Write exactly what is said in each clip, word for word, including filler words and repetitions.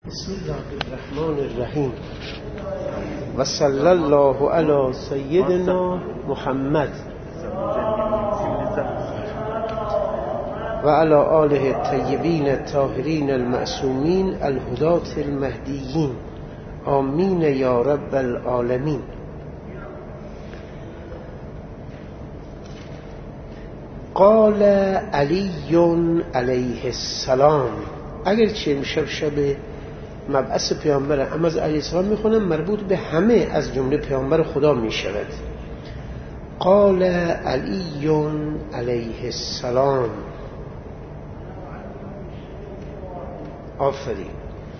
بسم الله الرحمن الرحیم و صلی الله علی سیدنا محمد و علی آله الطیبین الطاهرین المعصومین الهداة المهدیین آمین یا رب العالمین. قال علی علیه السلام. اگرچه امشب شب مبعث پیامبر، اما از علیه السلام میخونم مربوط به همه از جمله پیامبر خدا میشود. قال علی علیه السلام. آفرین.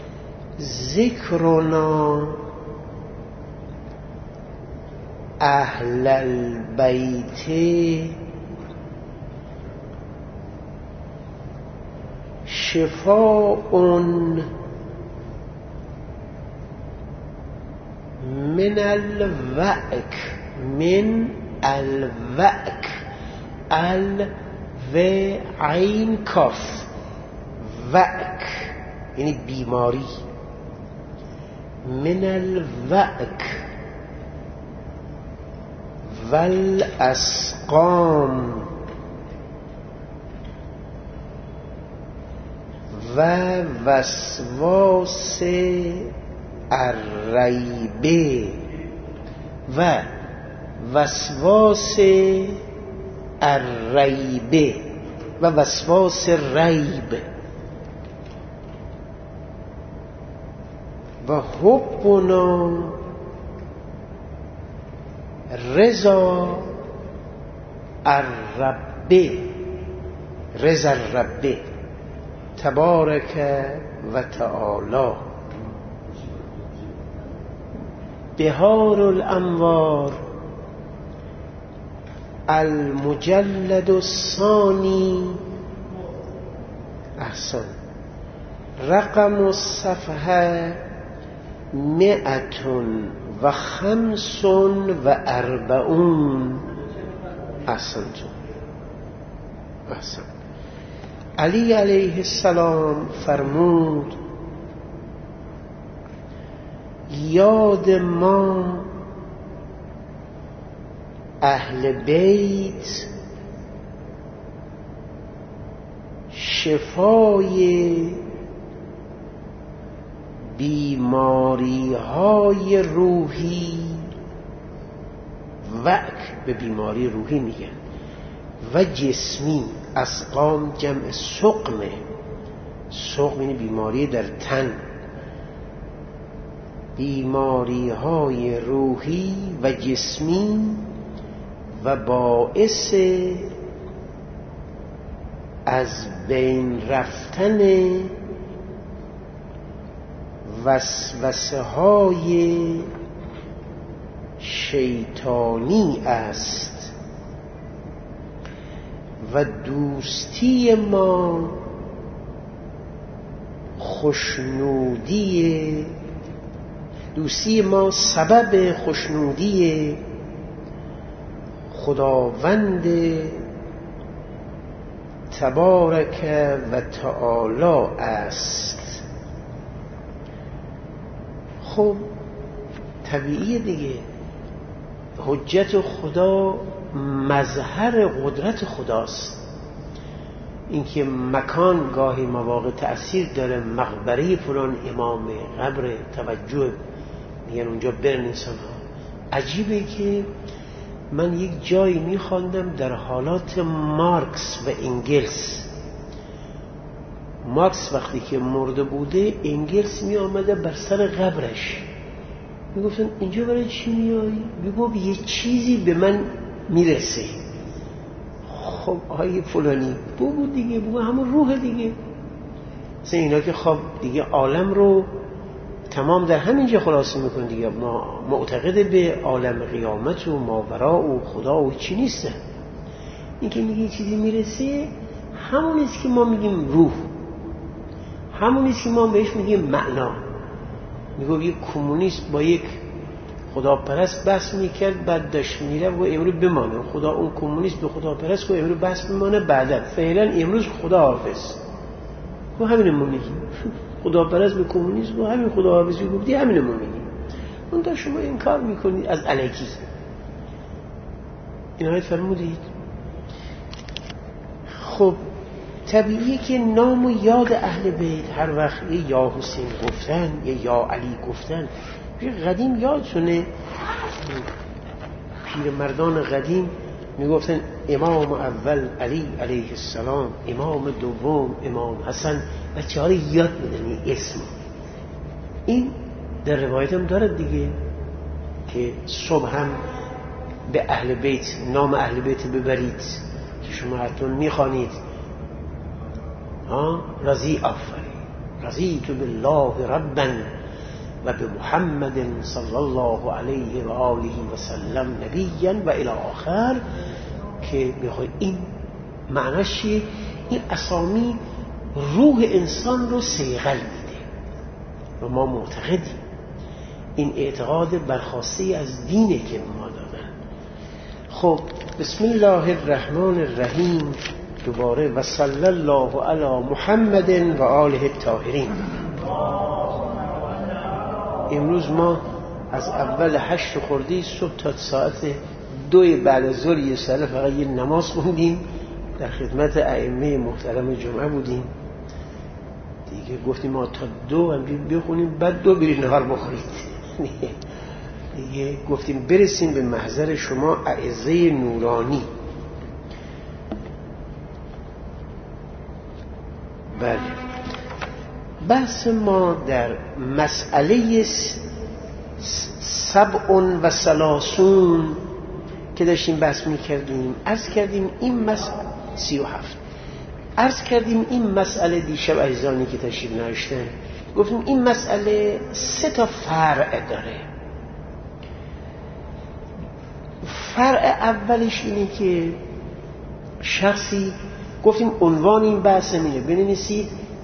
ذکرنا اهل البیت شفاء من الوعک من الوعک ال و عین کاف وعک یعنی بیماری. من الوعک والاسقام و وسواس الریب و وسواس الریب و وسواس ریب و حبنا رضا الرب رضا الرب تبارک و تعالی. بهار الانوار المجلد الثانی. احسن. رقم الصفحه مئت و خمس و اربعون. احسن تو احسن. علی علیه السلام فرمود یاد ما اهل بیت شفای بیماری های روحی، وعک به بیماری روحی میگن، و جسمی. اسقام جمع سقمه. سقم یعنی بیماری در تن. بیماری های روحی و جسمی و باعث از بین رفتن وسوسه های شیطانی است و دوستی ما خوشنودی دوستی ما سبب خوشنودی خداوند تبارک و تعالی است. خب طبیعیه دیگه، حجت خدا مظهر قدرت خداست. اینکه مکان گاهی مواقع تأثیر داره، مقبره فلان امام، قبر، توجه میگن اونجا برن انسان ها. عجیبه که من یک جایی میخواندم در حالات مارکس و انگلس. مارکس وقتی که مرده بوده، انگلس می آمده بر سر قبرش، میگفتن اینجا برای چی میایی؟ میگفت یه چیزی به من میرسه. خب آیه فلانی بگو دیگه، بگو همون روح دیگه. مثلا اینا که خب دیگه عالم رو تمام در همینجا خلاصه میکنه دیگه. ما معتقد به عالم قیامت و ماورا و خدا و چی نیستن. این که میگه چیزی میرسه، همونیست که ما میگیم روح، همونیست که ما بهش میگیم معنا. میگه یک کمونیست با یک خداپرست بحث میکرد، بعد داشت میره و امروز بمانه خدا، اون کمونیست به خداپرست و امروز بحث بمانه، بعدا فعلا امروز خدا حافظ. و همین ما میگیم خداپرست به کمونیسم و همین خداحافظی گفتی همینو ما میگیم. اون تا شما این کار میکنید از الکی. اینهایت فرمودید. خب طبیعیه که نام و یاد اهل بیت هر وقت یه یا حسین گفتن یه یا علی گفتن، قدیم یادتونه پیرمردان قدیم میگفتن امام اول علی علیه السلام، امام دوم امام حسن، بچه ها رو یاد میدن این اسم. این در روایت هم دارد دیگه که صبح هم به اهل بیت نام اهل بیت ببرید که شما حتی میخوانید رضی آفرین رضیت بالله ربا و به محمد صلی الله علیه و آله و سلم نبیا و الی آخر، که بخوای این معناش چیه؟ این اسامی روح انسان رو صیقل میده و ما معتقدیم این اعتقاد برخواسته از دینه که ما دادن. خب بسم الله الرحمن الرحیم دوباره و صلی الله علی محمد و آله الطاهرین. امروز ما از اول هشت خردی صبح تا ساعت دوی بعد از ظهر یه ساعت فقط یه نماز خوندیم، در خدمت ائمه محترم جمعه بودیم دیگه. گفتیم ما تا دو هم بخونیم بعد دو برید نهار بخورید دیگه. گفتیم برسیم به محضر شما اعزه نورانی. بله، بحث ما در مسئله سبع و سلاسون که داشتیم بحث می کردیم، عرض کردیم این مسئله سی و هفت عرض کردیم این مسئله دیشب عزیزانی که تشریف نداشتن گفتیم این مسئله سه تا فرع داره. فرع اولش اینه که شخصی، گفتیم عنوان این بحث اینه بنویسید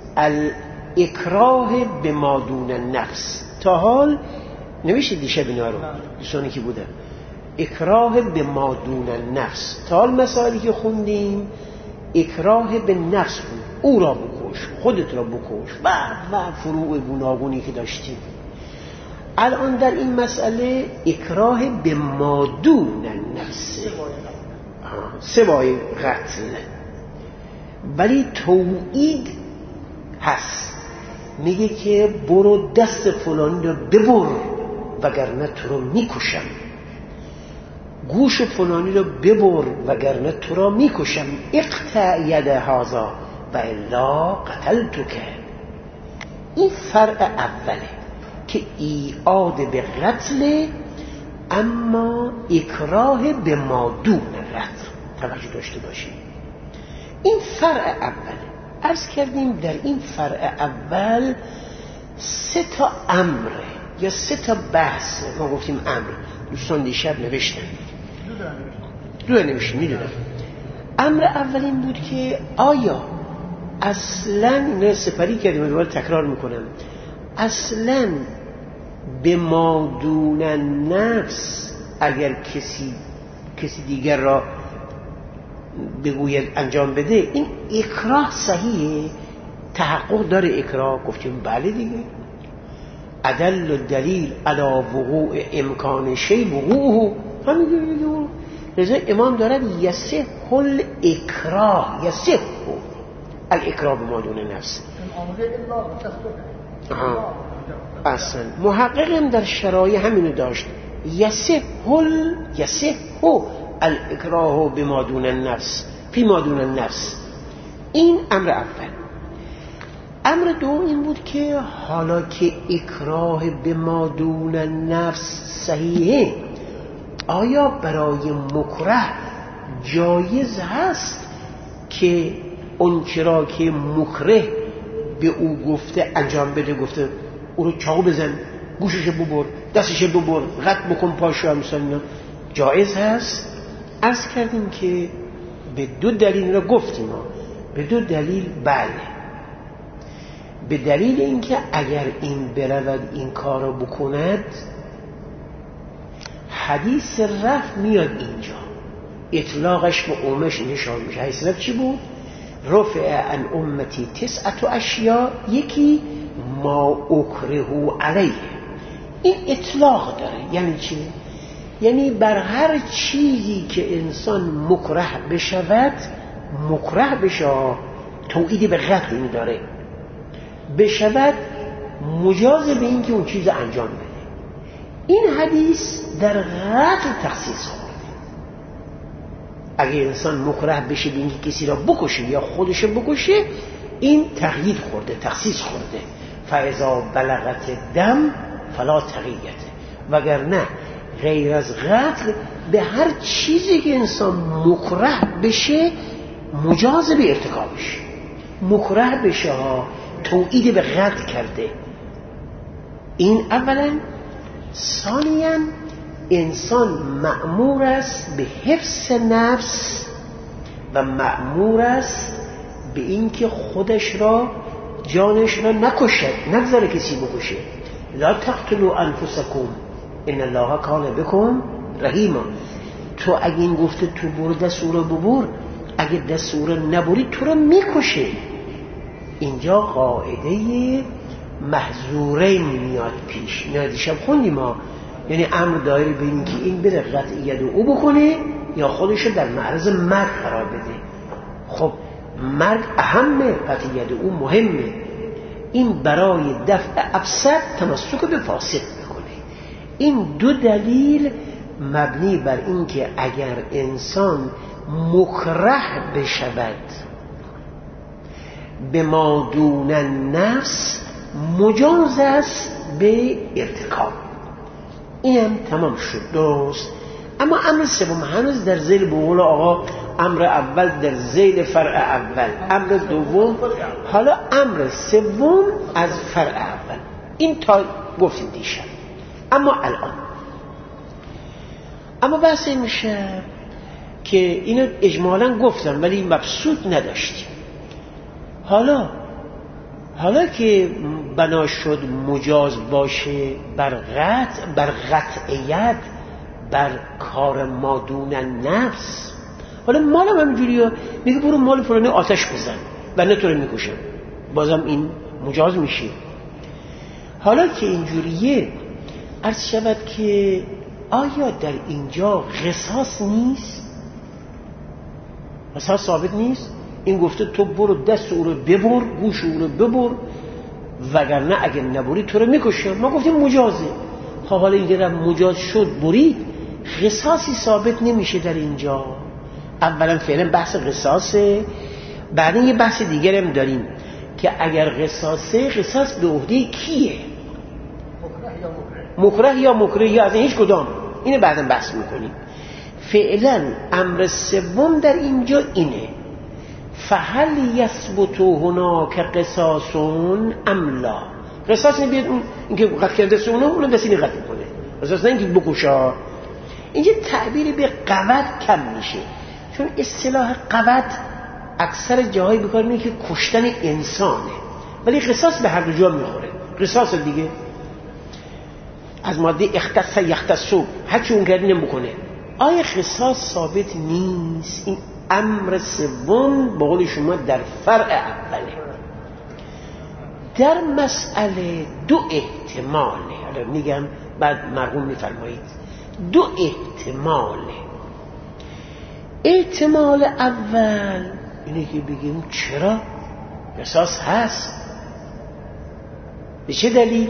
الاکراه به ما دون النفس. تا حال نوشته دیشب اینا رو دوستانی که بودن، اکراه به ما دون النفس. تا حال مسائلی که خوندیم اکراه به نفس بود، او را بکش، خودت را بکش و و فروع گوناگونی که داشتیم. الان در این مسئله اکراه به ما دون النفس، سوای قتل، ولی توعید هست. میگه که برو دست فلانی رو ببر وگرنه تو رو میکشم، گوش فلانی رو ببر وگرنه تو را میکشم، اقطع ید هذا و الا قتلتک. این فرع اوله که ایعاد به قتل، اما اکراه به ما دون قتل توجه داشته باشید. این فرع اوله. عرض کردیم در این فرع اول سه تا امره یا سه تا بحث. ما گفتیم امر، دوستان دیشب نوشتن دو نوشتن میدونم. امر اول این بود که آیا اصلا، نه سپری کردیم دوباره تکرار میکنم، اصلا به ما دون نفس اگر کسی کسی دیگر را بگوید انجام بده، این اکراه صحیحه؟ تحقق داره اکراه؟ گفتیم بله دیگه. ادل و دلیل علی وقوع امکان شی وقوعه، همین دیگه. لذا امام دارد یصح الاکراه، یصح الاکراه به ما دون نفس. اصلا محقق هم در شرایع همینو داشت، یصح یصح الاکراه به ما دون النفس فی ما دون النفس. این امر اول. امر دوم این بود که حالا که اکراه به ما دون النفس صحیحه، آیا برای مکره جایز هست که اون چرا که مکره به او گفته انجام بده، گفته او رو چاقو بزن، گوشش ببر، دستش ببر، قطع بکن پاشو، مثلا جایز هست؟ عرض کردیم که به دو دلیل را گفتیم. به دو دلیل بله. به دلیل اینکه اگر این برود این کار را بکند، حدیث رفع میاد اینجا، اطلاقش به عمش نشان میشه. حدیث رفع چی بود؟ رفع عن امتی تسعت و اشیا، یکی ما اکرهو علیه. این اطلاق داره. یعنی چی؟ یعنی بر هر چیزی که انسان مکره بشود، مکره بشه، توعید به قتل این داره، بشود مجاز به این که اون چیز انجام بده. این حدیث در قتل تخصیص خورده. اگه انسان مکره بشه به این که کسی را بکشه یا خودش بکشه، این تقیید خورده، تخصیص خورده. فاذا بلغت دم فلا تقیته. وگرنه غیر از قتل به هر چیزی که انسان مکره بشه مجاز به ارتکابش. مکره بشه ها، توعید به قتل کرده. این اولا. ثانیاً انسان مأمور است به حفظ نفس و مأمور است به این که خودش را، جانش را نکشد، نگذاره کسی بکشه. لا تقتلوا انفسکم ان الله کان بکم رحیما. تو اگه این گفته تو برو دستور ببر، اگه دستور نبری تو رو میکشه. اینجا قاعده محظورین میاد پیش. نه دیشب خوندیم ما، یعنی امر دایر به این که این بره قطع ید او بکنه یا خودشو در معرض مرگ قرار بده. خب مرگ اهمه، قطع ید او مهمه. این برای دفع افسد تمسک به فاسد میکنه. این دو دلیل مبنی بر این که اگر انسان مکره بشود به ما دون نفس، مجاز است به ارتکاب. اینم تمام شد، درست. اما امر سوم هنوز در ذیل، به قول آقا امر اول در ذیل فرع اول، امر دوم، حالا امر سوم از فرع اول. این تا گفتیم دیشب. اما الان اما بحث این میشه که اینو اجمالا گفتم ولی مبسوط نداشتیم. حالا حالا که بنا شد مجاز باشه بر قطع، بر قطعیت، بر کار مادون نفس، حالا مالم همینجوریه، میگه برو مال فلانی آتش بزن بنده تو رو میکشم، بازم این مجاز میشه. حالا که اینجوریه عرض شود که آیا در اینجا قصاص نیست؟ قصاص ثابت نیست؟ این گفته تو برو دست او رو ببر، گوش او رو ببر، وگرنه اگه نبری تو رو میکشم. ما گفتیم مجازه. خب حالا اینجا در مجاز شد برید، قصاصی ثابت نمیشه در اینجا. اولا فعلا بحث قصاصه، بعد یه بحث دیگر هم داریم که اگر قصاصه، قصاص به عهده کیه؟ مکره یا مکره یا از این هیچ کدام؟ اینه بعدا بحث میکنیم. فعلا امر سوم در اینجا اینه، فهل یثبتو هناک قصاصون ام لا. قصاص نبید اون اینکه قتل کرده سونه اون دستی قتل کنه، قصاص نه اینکه بکشه. اینجا تعبیر به قوت کم میشه، چون اصطلاح قوت اکثر جاهای بکار میگه که کشتن انسانه، ولی قصاص به هر دو جا میخوره. قصاص دیگه از ماده اختص یختصو، هر چی اون کردی نمیکنه. آیا قصاص ثابت نیست؟ این امر سوم به قول شما در فرع اوله. در مسئله دو احتماله، حالا میگم بعد مرحوم میفرمایید. دو احتماله. احتمال اول اینه که بگیم چرا قصاص هست. به چه دلیل؟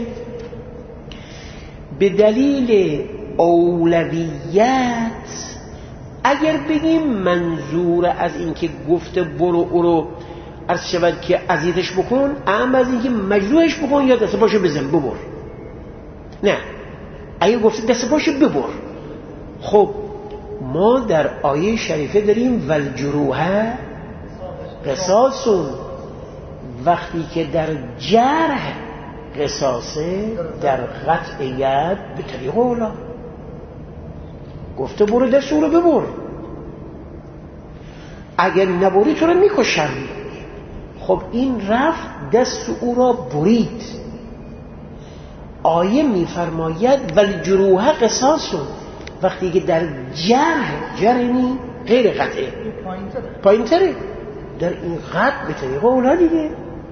به دلیل اولویت. اگر بگیم منظور از این که گفته برو او رو عرض شود که اذیتش بکن، اما از این که مجروحش بکن یا دست پاشو بزن ببر، نه، اگه گفته دست پاشو ببر. خب ما در آیه شریفه داریم والجروح قصاصون. وقتی که در جرح قصاصه، در قطع ید به طریق اولا گفته برو دست او رو ببر، اگر نبری تو رو میکشم. خب این رفت دست او را برید. آیه میفرماید والجروح قصاصون. وقتی که در جرح، جرحی غیر قطعه، پایین تره، در این قد به طریق اولا دیگه.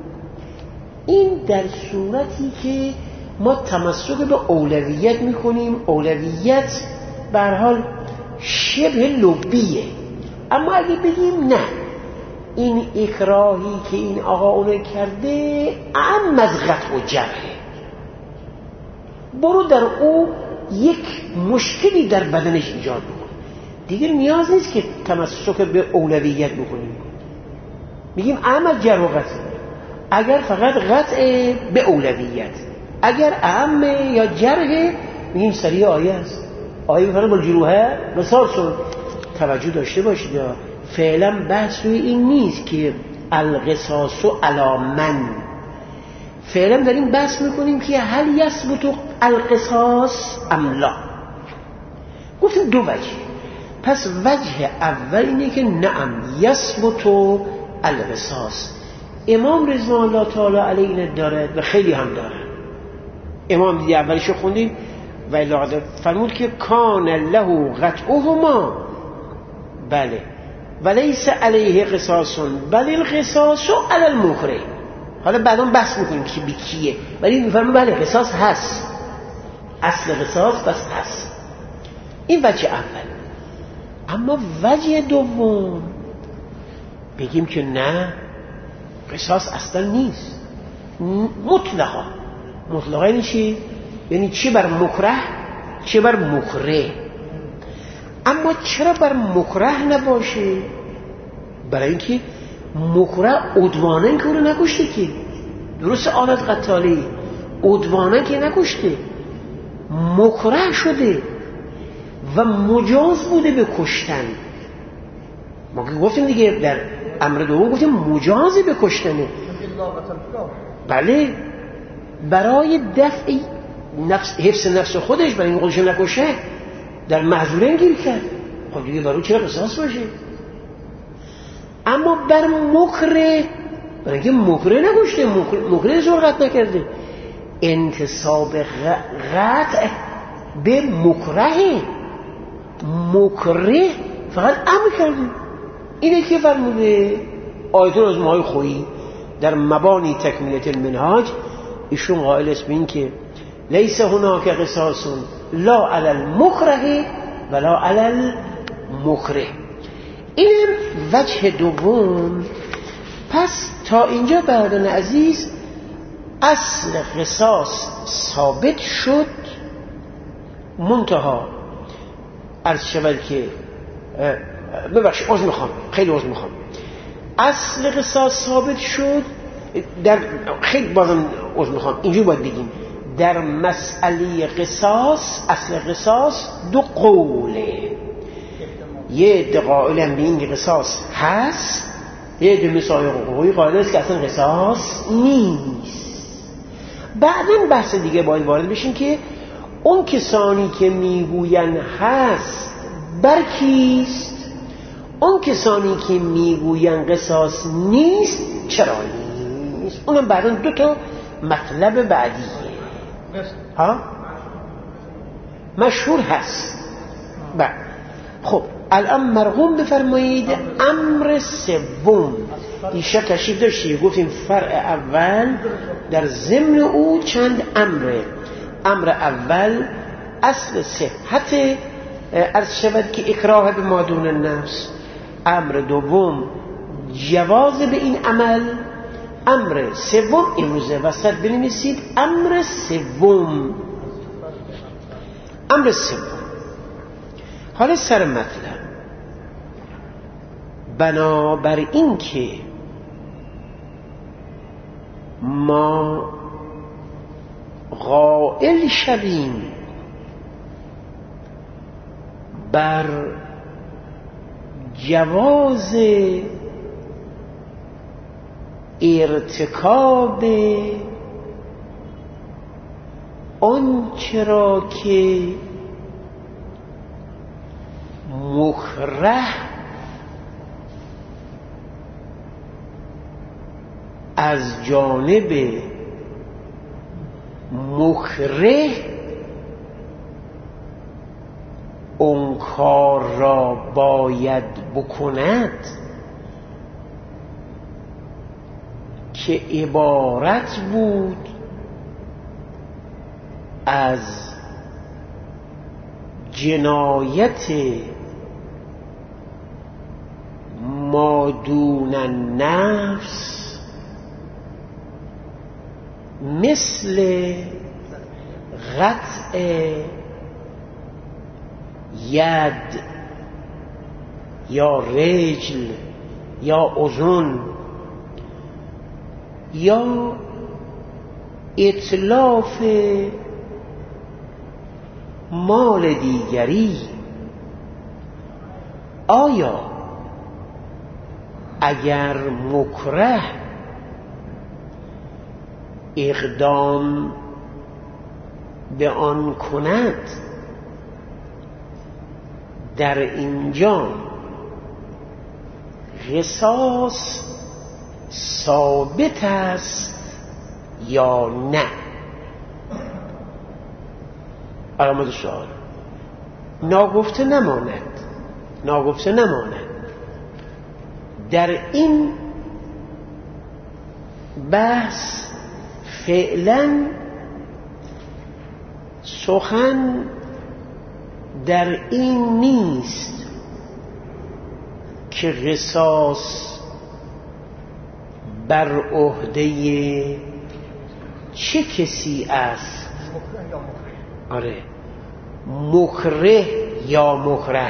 این در صورتی که ما تمسک به اولویت میکنیم، اولویت به هر حال شبه لبیه. اما اگه بگیم نه، این اکراهی که این آقا اونه کرده اعم از قطع و جرحه، برو در او یک مشکلی در بدنش ایجاد بکن، دیگه نیاز نیست که تمسک به اولویت بکنیم. میگیم اعم از جرح و قطع، اگر فقط قطع به اولویت، اگر اعم یا جرح میگیم سریع آیه است. آیه میفرمه بالجروحه قصاص. توجه داشته باشید، فعلا بحث روی این نیست که القصاص علی من، فعلا داریم بحث میکنیم که هل یثبت القصاص ام لا. گفتیم دو وجه. پس وجه اول اینه که نعم یثبت القصاص. امام رضوان الله تعالی علیه اینه داره و خیلی هم داره. امام دیگه اولشو خوندیم و الاغده فرمود که کان له قطعهما، بله، ولیس علیه قصاص بل القصاص علی المکره. حالا بعدا بحث میکنیم که بی کیه، ولی میفرمه بله قصاص هست، اصل قصاص بس هست. این وجه اول. اما وجه دوم بگیم که نه، قصاص اصلا نیست، مطلقا. مطلقا یعنی چی؟ یعنی چه بر مکره چه بر مکره. اما چرا بر مکره نباشه؟ برای اینکه مکره عدوانن که او رو نکشته، که درست آلت قتالی عدوانن که نکشته، مکره شده و مجاز بوده به کشتن. ما که گفتیم دیگه در امر دوم گفتیم مجازی به کشتنه. بله، برای دفع نفس، حفظ نفس خودش، برای این خودش نکشه در معذورین گیر کرد. خب دیگه برای چرا قصاص باشه؟ اما بر مکره، برای اینکه مکره نکشته، مکره زرقت نکرده، انتصاب قطع به مکره، مکره فقط امر کرده. اینه که فرموده آیت العظمی های خویی در مبانی تکمیلت المنهاج، ایشون قائل است به این که لیس هناک قصاص لا علی المکره ولا علی المکره. این وجه دوم. پس تا اینجا برادران عزیز اصل قصاص ثابت شد، منتها عرض شود که ببخشید عذر میخوام، خیلی عذر میخوام، اصل قصاص ثابت شد در خیلی بازم عذر میخوام اینجوری باید بگیم، در مسئله قصاص اصل قصاص دو قوله. یه عده قائلن به این قصاص هست، یه عده مثال حقوقی قائل است که اصلا قصاص نیست. بعدن بحث دیگه باید وارد بشین که اون کسانی که میگوین هست بر کیست، اون کسانی که میگوین قصاص نیست چرا نیست. اونم بعدن دو تا مطلب بعدیه. ها مشهور هست. بله خب الان مرغوم بفرمایید امر سوم. دیشب تشریف داشتی گفتیم فرع اول در ضمن او چند امره. امر اول اصل صحت عرض شود که اکراه به ما دون النفس. امر دوم جواز به این عمل. امر سوم امروزه وسط بنویسید امر سوم. امر سوم حالا سر مطلب، بنابر این که ما قائل شویم بر جواز ارتکاب آنچه را که مکره از جانب مکره اون کار را باید بکند، که عبارت بود از جنایت ما دون النفس، مثل قطع ید یا رجل یا اذن یا اتلاف مال دیگری. آیا اگر مکره اقدام به آن کند، در اینجا قصاص ثابت است یا نه؟ علامت سوال. ناگفته نماند، ناگفته نماند. در این بحث فعلا سخن در این نیست که قصاص بر عهده چه کسی است. آره، مکره یا مکره.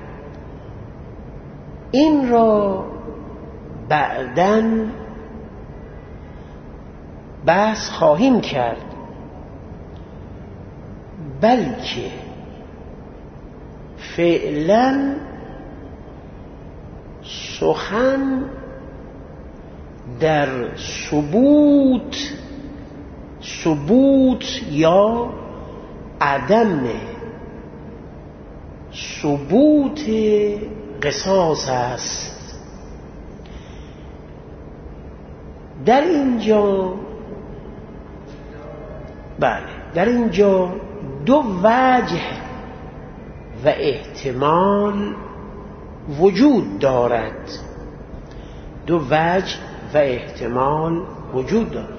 این را بعداً بحث خواهیم کرد، بلکه فعلا سخن در ثبوت ثبوت یا عدم ثبوت قصاص است. در اینجا بله در اینجا دو وجه و احتمال وجود دارد. دو وجه و احتمال وجود دارد.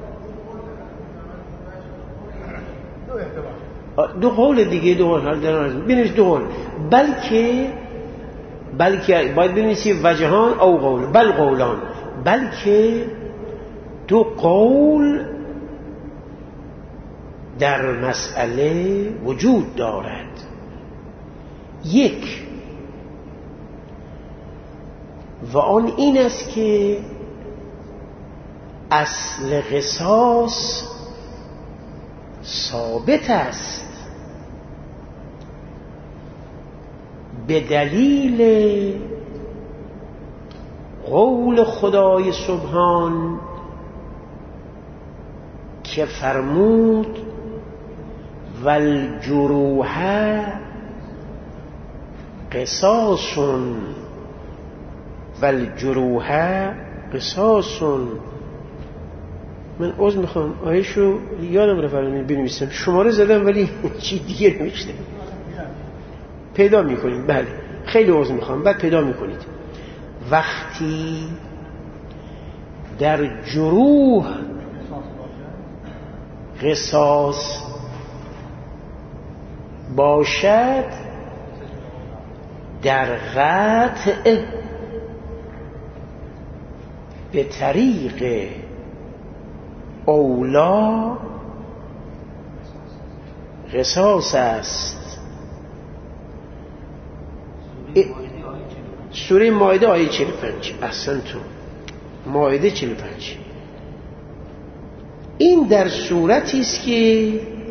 دو قول دیگه، دو قول بینش دو قول، بلکه بلکه باید بنویسی وجهان او قول، بل قولان، بلکه دو قول در مسئله وجود دارد. یک و آن این است که اصل قصاص ثابت است به دلیل قول خدای سبحان که فرمود والجروح قصاص والجروح قصاص. من عذر میخوام، آیه‌شو یادم رفت بنویسم، شماره زدم ولی چی دیگه نوشتم. پیدا میکنید؟ بله، خیلی عذر میخوام. بعد پیدا میکنید وقتی در جروح قصاص باشد، در قطع به طریق اولا قصاص است. سوره مائده آیه چهل و پنج. احسنتون، مائده چهل و پنج. این در صورتی است که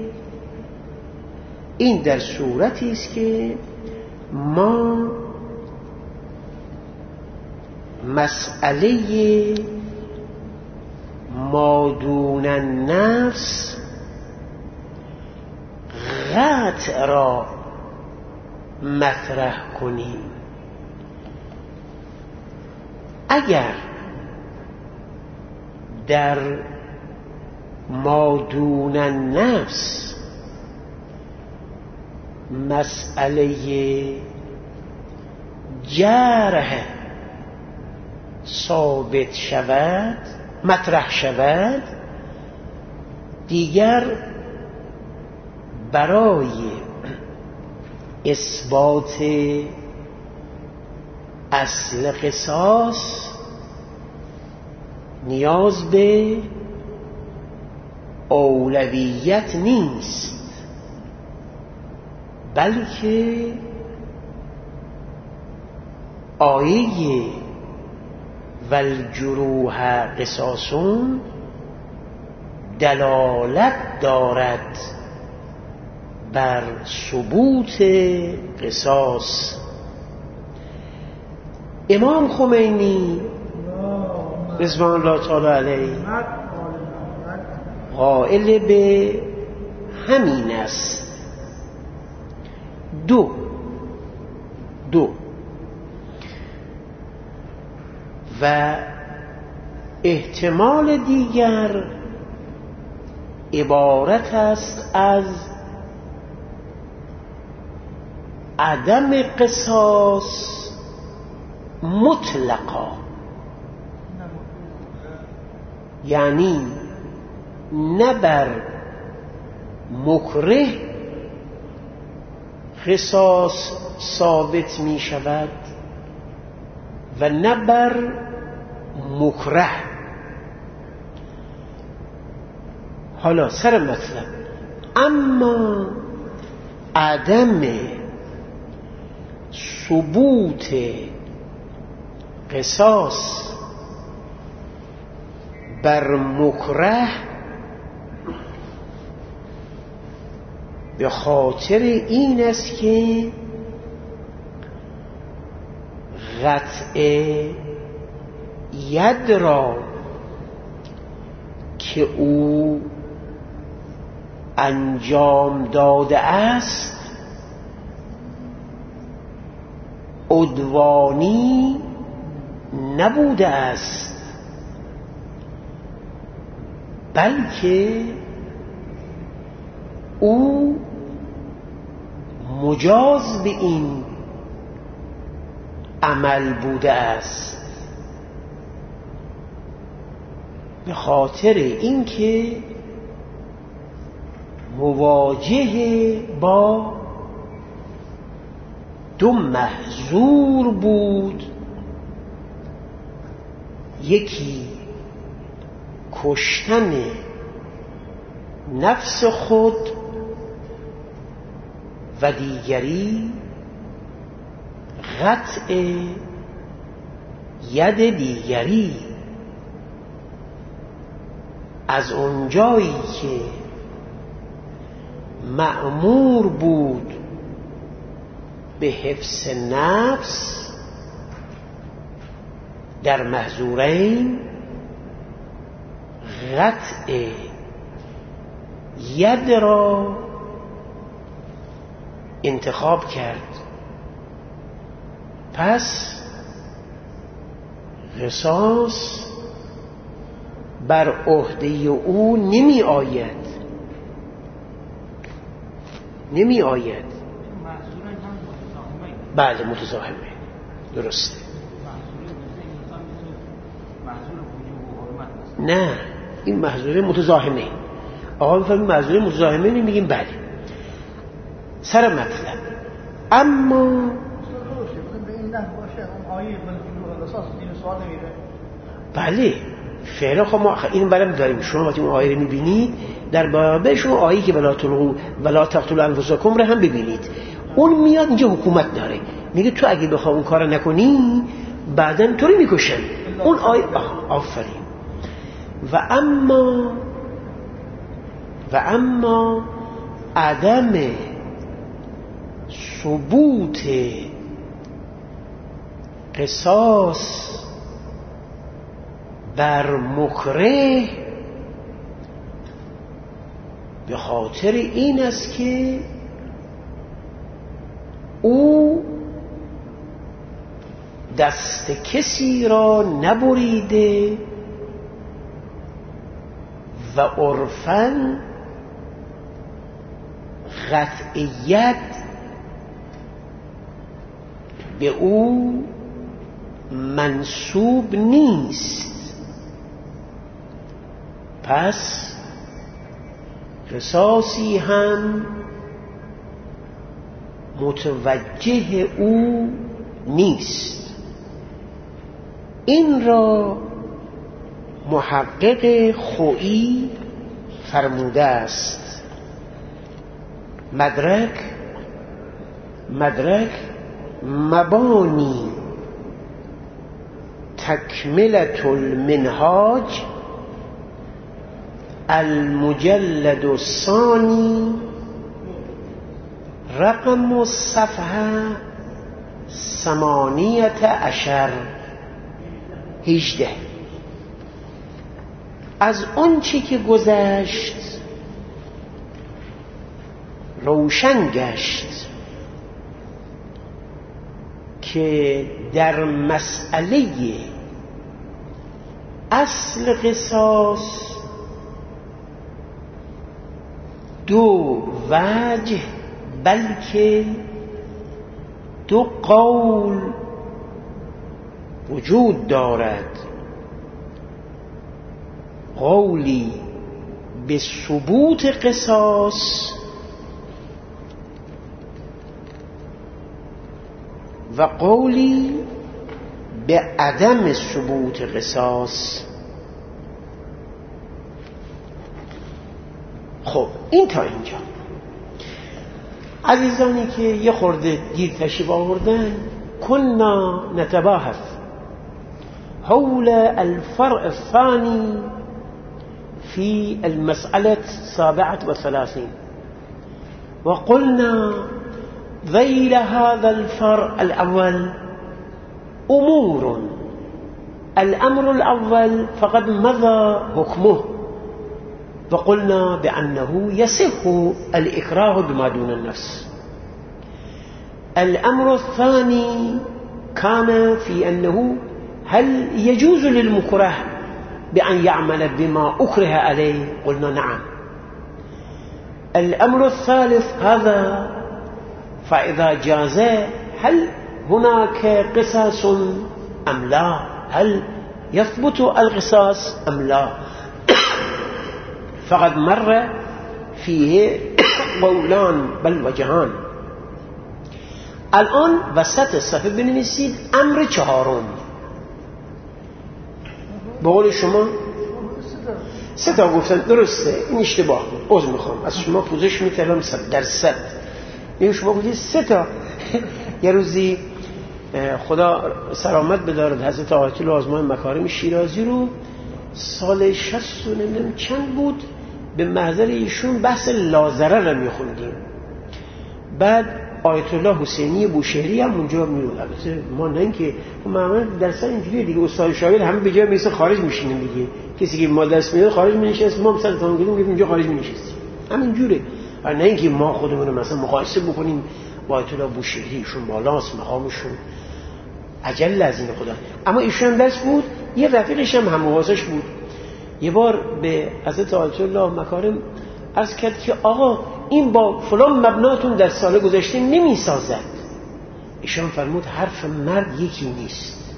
این در صورتی است که ما مسئله ما دون النفس قطع را مطرح کنیم. اگر در ما دون النفس مسئله جرح ثابت شود، مطرح شود، دیگر برای اثبات اصل قصاص نیاز به اولویت نیست، بلکه آیه والجروح قصاصون دلالت دارد بر ثبوت قصاص. امام خمینی رضوان الله تعالی علیه قائل به همین است. دو دو و احتمال دیگر عبارت است از عدم قصاص مطلقا، یعنی نه بر مکره قصاص ثابت می شود و نه بر مکره. حالا سر مطلب، اما عدم ثبوت قصاص بر مکره به خاطر این است که قطع ید را که او انجام داده است عدوانی نبوده است، بلکه او مجاز به این عمل بوده است، به خاطر اینکه مواجه با دو محظور بود، یکی کشتن نفس خود و دیگری قطع ید دیگری. از اونجایی که مأمور بود به حفظ نفس در محظورین، قطع ید را انتخاب کرد. پس قصاص بر عهده او نمی آید نمی آید بله متزاحمه، درسته. نه، این محظور متزاحمه. آقا میفهمی محظور متزاحمه میگیم بله. سر مطلب، اما بله فعلا خب ما این برم داریم. شما وقتی اون آیه رو میبینید در بابه شما آیه که ولا تلقوا ولا تقتلوا انفسکم رو هم ببینید، اون میاد اینجا حکومت داره، میگه تو اگه بخوای اون کارو نکنی بعداً تو رو میکشن. اون آیه آفرین. و اما و اما عدم ثبوت قصاص بر مکره به خاطر این است که او دست کسی را نبریده و عرفاً قطعیت به او منسوب نیست. پس قصاصی هم متوجه او نیست. این را محقق خویی فرموده است: مدرک مدرک مبانی تکملة المنهاج المجلد الثانی رقم الصفحه ثمانیت عشر هجده. از اون چی که گذشت روشن گشت که در مسئله اصل قصاص دو وجه بلکه دو قول وجود دارد: قولی به ثبوت قصاص و قولی به عدم ثبوت قصاص. خب این تا اینجا. عزیزانی که یه خورده دیر تشریف آوردن، کنا نتباحث حول الفرع الثاني في المسألة السابعة والثلاثين، وقلنا ذيل هذا الفرع الأول أمور. الأمر الأول فقد مضى حكمه، وقلنا بأنه يصح الإكراه بما دون النفس. الأمر الثاني كان في أنه هل يجوز للمكره بأن يعمل بما أكره عليه؟ قلنا نعم. الأمر الثالث هذا فإذا جاز هل هناك قصاص أم لا؟ هل يثبت القصاص أم لا؟ فقد مر فيه قولان بل وجهان. الآن وسط صفحه بنویسید امر چهارم. به قول شما سه تا گفتن، درسته، این اشتباه بود، عذر میخوام از شما، پوزش میترم صد درصد. این شما بودید سه تا. یه روزی خدا سلامت بدارد حضرت آیت الله آزمای مکارم شیرازی رو سال شصت و نمیدونم چند بود به محضر ایشون بحث لازره رو میخوندیم. بعد آیت الله حسینی بوشهری هم اونجا میاد. البته ما نه اینکه معمولا درس اینجوریه دیگه، استاد شاگرد همه به جای میسه خارج میشینیم دیگه. کسی که ما درس میده خارج مینشست، ما مثلا تا میگیم میگیم اینجا خارج مینشستیم. همین جوره. نه اینکه ما خودمون مثلا مقایسه بکنیم با آیت الله بوشهری، ایشون بالاست مقامشون اجل از این خدا. اما ایشون درس بود، یه رفیقش هم هموازش بود. یه بار به حضرت آیت الله مکارم عرض کرد که آقا این با فلان مبناتون در سال گذشته نمی سازد. ایشان فرمود حرف مرد یکی نیست.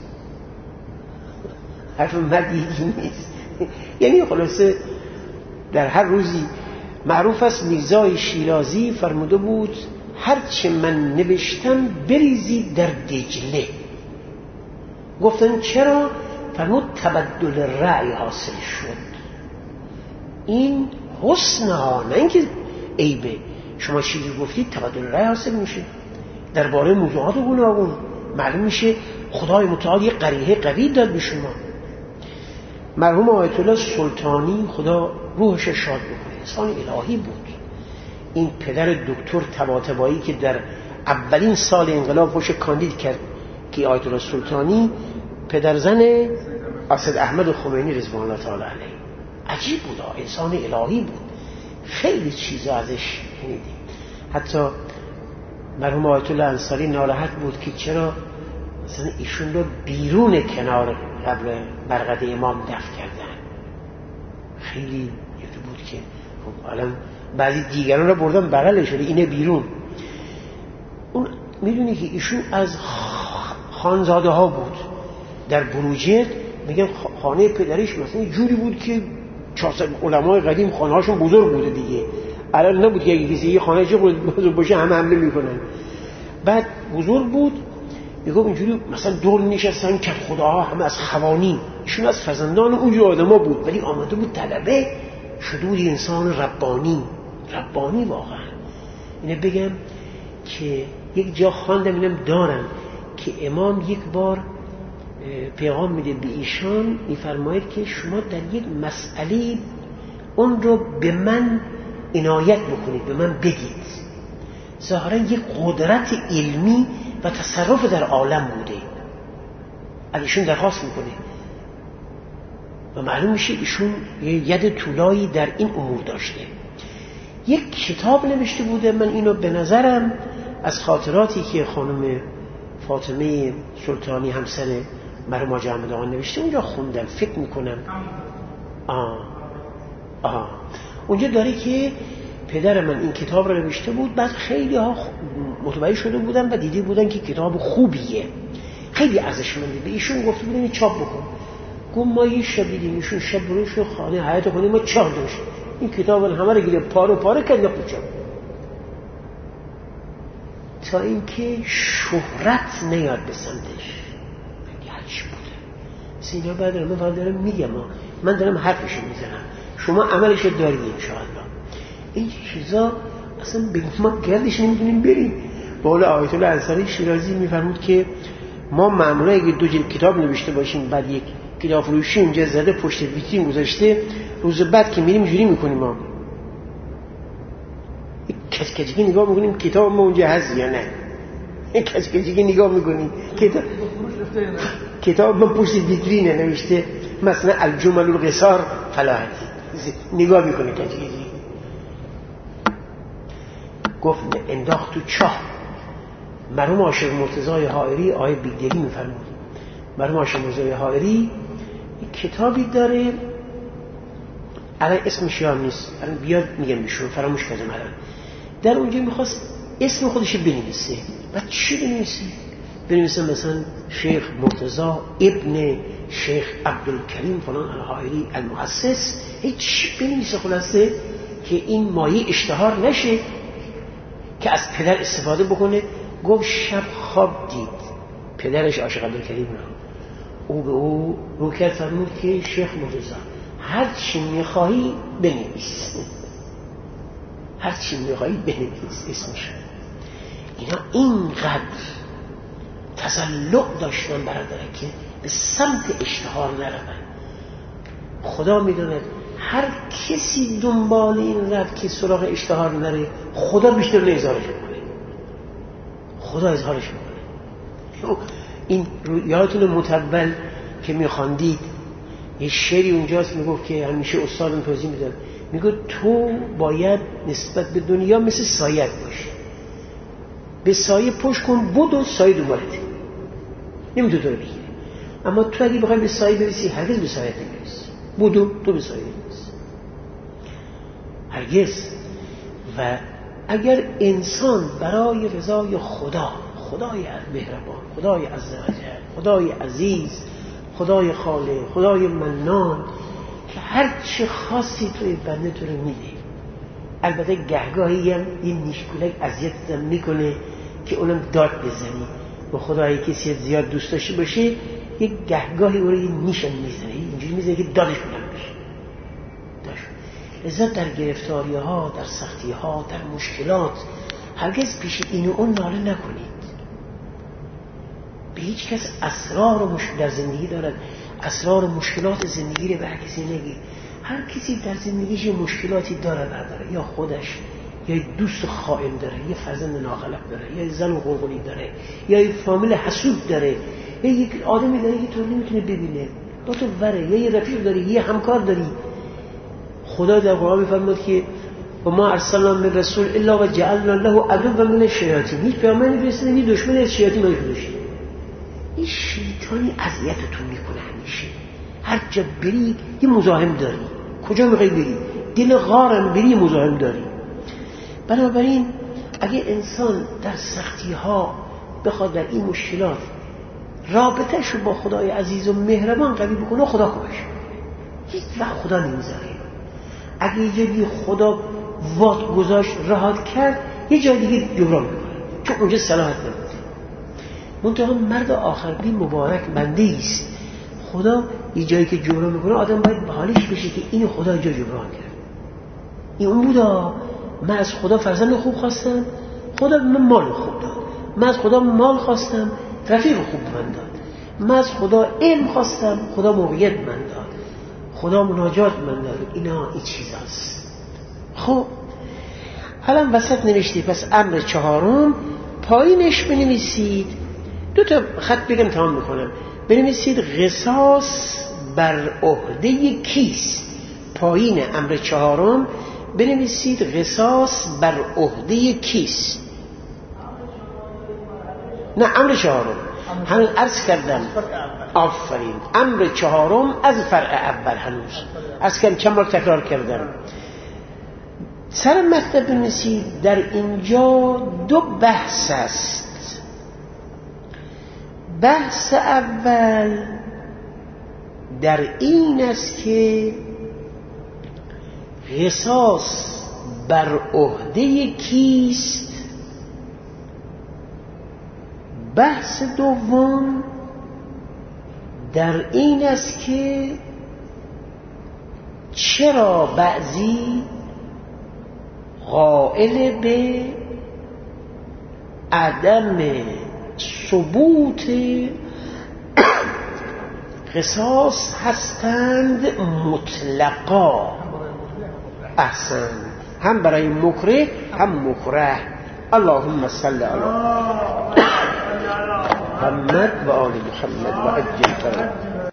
حرف مرد یکی نیست. یعنی خلاصه در هر روزی معروف است میرزای شیرازی فرموده بود هرچه من نوشتم بریزید در دجله. گفتن چرا؟ فرمود تبدل رأی حاصل شد. این حسن ها، نه اینکه عیبه. شما چیزی گفتید تبدل رأی حاصل میشه درباره موضوعات گوناگون. معلوم میشه خدای متعال یه قریحه قوی داد به شما. مرحوم آیت الله سلطانی خدا روحش شاد بکنه، انسان الهی بود. این پدر دکتر طباطبایی که در اولین سال انقلاب خوش کاندید کرد که آیت الله سلطانی پدرزن اسد احمد خمینی رضوان الله تعالی علیه. عجیب بود، انسان الهی بود. خیلی چیزا ازش شنیدیم. حتی مرحوم آیت الله انصاری ناراحت بود که چرا مثلا ایشون رو بیرون کنار قبر برقد امام دفن کردن. خیلی یکی بود که خب الان بعضی دیگران رو بردن بغلش، اینه بیرون. اون میدونی که ایشون از خانزاده ها بود. در بروجرد میگن خانه پدرش مثلا جوری بود که چهارصد علمای قدیم خانه هاشون بزرگ بوده دیگه، الان نبود که اگه کسی یه خانه چه بزرگ باشه همه حمله میکنن. بعد بزرگ بود، میگم اینجوری مثلا دور نشستن که خداها همه از خوانی، ایشون از فرزندان اونجور آدما بود، ولی آمده بود طلبه شده بود انسان ربانی. ربانی واقعا. اینه بگم که یک جا خواندم اینم دارم که امام یک بار پیغام میده به ایشان، میفرماید که شما در یک مسئله اون رو به من عنایت بکنید، به من بگید. ظاهرا یک قدرت علمی و تصرف در عالم بوده، ایشون درخواست میکنه و معلوم میشه ایشون یه ید طولایی در این امور داشته. یک کتاب نوشته بوده، من اینو به نظرم از خاطراتی که خانم فاطمه سلطانی همسر مرحوم حاجی احمد آقا نوشته اونجا خوندم، فکر میکنم آه آه اونجا داره که پدر من این کتاب رو نوشته بود، بعد خیلی ها متوجه شده بودن و دیده بودن که کتاب خوبیه، خیلی ارزشمنده، به ایشون گفته بودن این چاپ بکن. گفت ما یه شب دیدیم ایشون شب بروش خانه حیات خونه ما چاپ داشت، این کتاب همه رو گیره پاره پاره کرد نخود چاپ، تا اینکه شهرت نیاد به سمتش. هرچی بوده سینا بعد رو من فقط دارم میگم، من دارم حرفشو میزنم، شما عملشو دارید انشاءالله. این چیزا اصلا به ما گردش نمیتونیم بریم. بالا آیت الله انصاری شیرازی میفرمود که ما معمولا اگه دو جلد کتاب نوشته باشیم، بعد یک کتاب فروشی اونجا زده پشت ویترین گذاشته، روز بعد که میریم جوری میکنیم، ما کچکچگی نگاه میکنیم کتاب ما اونجا هست یا نه، کچکچگی نگاه میکنیم کتاب کتاب ما پشت ویترینه نوشته مثلا الجمل القصار فلاحتی، نگاه میکنه کچکچگی. گفت انداخت تو چاه. مرحوم عاشق مرتضی حائری آیه بیگدلی میفرمود، مرحوم عاشق مرتضی حائری یک کتابی داره، الان اسمش یاد نیست، الان بیاد میگم بهشون، فراموش کردم الان. در اونجا میخواست اسم خودش بنویسه، بعد چی بنویسه؟ بنویسه مثلا شیخ مرتضی ابن شیخ عبدالکریم فلان الحائری المؤسس، هیچ بنویسه خلاصه که این مایه اشتهار نشه، که از پدر استفاده بکنه. گفت شب خواب دید پدرش عاشق عبدالکریم را، او به او رو کرد فرمود که شیخ مرتضی هر چی میخواهی بنویس، هر چی میخواهی بنویس اسمش. اینا اینقدر تسلط داشتن برادره که به سمت اشتهار نرون. خدا میدوند هر کسی دنبال این رفت که سراغ اشتهار نره، خدا بیشتر اظهارش میکنه، خدا اظهارش میکنه. این یادتون متول که میخواندید یه شعری اونجاست میگفت که همیشه استادم توضیح میداد، میگه تو باید نسبت به دنیا مثل سایت باشی، به سایه پشت کن بود و سایه دوبارته، نمیتونه تو رو بگیره. اما تو اگه بخوای به سایه برسی هرگز به سایت نمیرسی، بودو تو به سایه نمیرسی هرگز. و اگر انسان برای رضای خدا، خدای مهربان، خدای عزوجل، خدای عزیز، خدای خالق، خدای منان که هر چه خاصی توی بنده تو رو میده، البته گهگاهی هم این نیشکولک اذیتت میکنه که اونم داد بزنی، و خدای کسی زیاد دوست داشته باشه یک گهگاهی او رو یه نیشم میزنه، اینجوری میزنه که دادش بلند بشه. لذا در گرفتاری ها، در سختی ها، در مشکلات هرگز پیش این و اون ناله نکنید. به هیچ کس اسرار و مشکل در زندگی دارد، اسرار و مشکلات زندگی رو به هر کسی نگی. هر کسی در زندگیش مشکلاتی داره برداره، یا خودش، یا دوست خائن داره، یا فرزند ناخلق داره، یا زن و قلقلی داره، یا یک فامیل حسود داره، یا یک آدمی داره که تو نمیتونه ببینه با تو وره، یا یک رفیق داری، یا همکار داری. خدا در قرآن میفرماد که و ما ارسلنا من رسول الا و جعلنا له عدوا من الشیاطین، هیچ پیامبری نفرستادیم یه دشمن از شیاطین نفرستیم. این شیطانی اذیتتون میکنه همیشه، هر جا بری یه مزاحم داری، کجا میخوای بری، دل غارم بری یه مزاحم داری. بنابراین اگه انسان در سختی ها بخواد در این مشکلات رابطه‌شو با خدای عزیز و مهربان قوی بکنه، خدا خوبش هیچ وقت خدا نمیذاره. اگه یه جایی خدا وات گذاشت رهات کرد، یه جای دیگه جبران میکنه، چون اونجا صلاحت نمیده. منتها مرد آخربین مبارک بنده است، خدا یه جایی که جبران میکنه آدم باید به حالش بشه که اینو خدا جا جبران کرد. این اون بودا، من از خدا فرزند خوب خواستم، خدا من مال خوب داد. من از خدا مال خواستم، رفیق خوب من داد. من از خدا علم خواستم، خدا موقعیت من داد. خدا مناجات من داد. اینا این چیز هست. خب الان وسط نوشتی پس امر چهارم، پایینش بنویسید، دو تا خط بگم تمام میکنم، بنویسید قصاص بر عهده کیست. پایین امر چهارم بنویسید قصاص بر عهده کیست. نه امر چهارم هنوز عرض کردم. آفرین، امر چهارم از فرع اول هنوز عرض کردم، چند بار تکرار کردم. سر مطلب بنویسید در اینجا دو بحث است. بحث اول در این است که قصاص بر عهده کیست. بحث دوم در این است که چرا بعضی قائل به عدم ثبوت قصاص هستند مطلقا. احسن، هم برای مکره هم مکره. اللهم صل علی محمد و آل محمد و عجل فرج